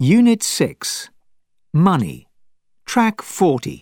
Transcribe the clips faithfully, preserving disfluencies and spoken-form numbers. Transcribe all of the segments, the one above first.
Unit six. Money. Track forty.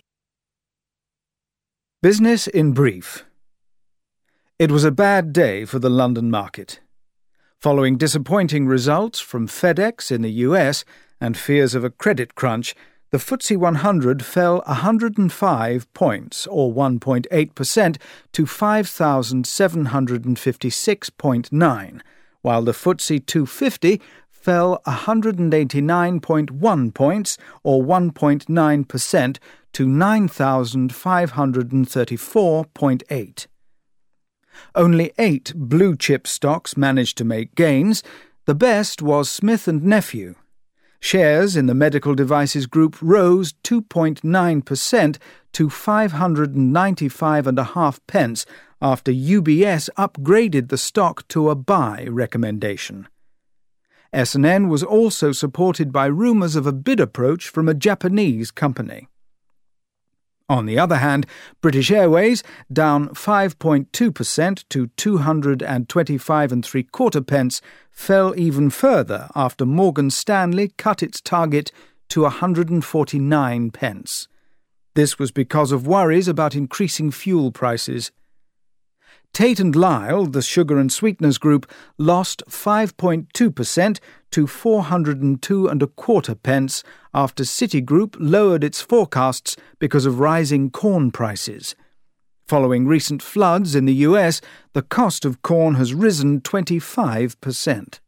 Business in brief. It was a bad day for the London market. Following disappointing results from FedEx in the U S and fears of a credit crunch, the F T S E one hundred fell one hundred five points, or one point eight percent, to five thousand seven hundred fifty-six point nine, while the F T S E two fifty fell one hundred eighty-nine point one points, or one point nine percent, to nine thousand five hundred thirty-four point eight. Only eight blue-chip stocks managed to make gains. The best was Smith and Nephew. Shares in the medical devices group rose two point nine percent to five hundred ninety-five and a half pence after U B S upgraded the stock to a buy recommendation. S and N was also supported by rumours of a bid approach from a Japanese company. On the other hand, British Airways, down five point two percent to two hundred twenty-five and three quarter pence, fell even further after Morgan Stanley cut its target to one hundred forty-nine pence. This was because of worries about increasing fuel prices. Tate and Lyle, the sugar and sweeteners group, lost five point two percent to four hundred two and a quarter pence after Citigroup lowered its forecasts because of rising corn prices. Following recent floods in the U S, the cost of corn has risen twenty-five percent.